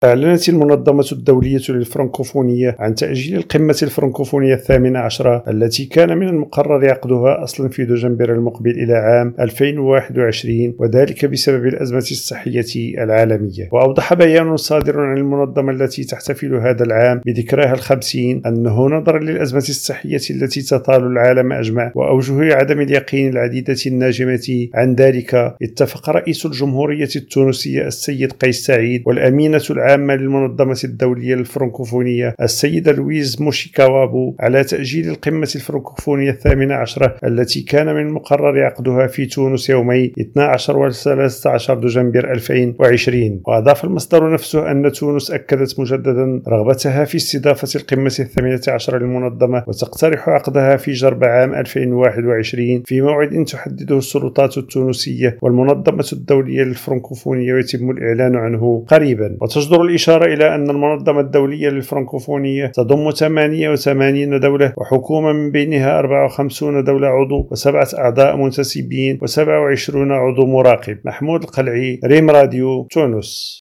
أعلنت المنظمة الدولية للفرنكوفونية عن تأجيل القمة الفرنكوفونية 18 التي كان من المقرر عقدها أصلا في دجنبر المقبل إلى عام 2021، وذلك بسبب الأزمة الصحية العالمية. وأوضح بيان صادر عن المنظمة التي تحتفل هذا العام بذكراها ال50 أنه نظرا للأزمة الصحية التي تطال العالم أجمع وأوجه عدم اليقين العديدة الناجمة عن ذلك، اتفق رئيس الجمهورية التونسية السيد قيس سعيد والأمينة العامة للمنظمة الدولية للفرنكوفونية السيدة لويز موشيكاوابو على تأجيل القمة الفرنكوفونية 18 التي كان من المقرر عقدها في تونس يومي 12 و 13 دجنبر 2020. وأضاف المصدر نفسه أن تونس أكدت مجددا رغبتها في استضافة القمة 18 للمنظمة وتقترح عقدها في جرب عام 2021 في موعد تحدده السلطات التونسية والمنظمة الدولية للفرنكوفونية ويتم الإعلان عنه قريبا. وتجدر الإشارة إلى أن المنظمة الدولية للفرنكوفونية تضم 88 دولة وحكومة، من بينها 54 دولة عضو و7 أعضاء منتسبين و27 عضو مراقب. محمود القلعي، ريم راديو، تونس.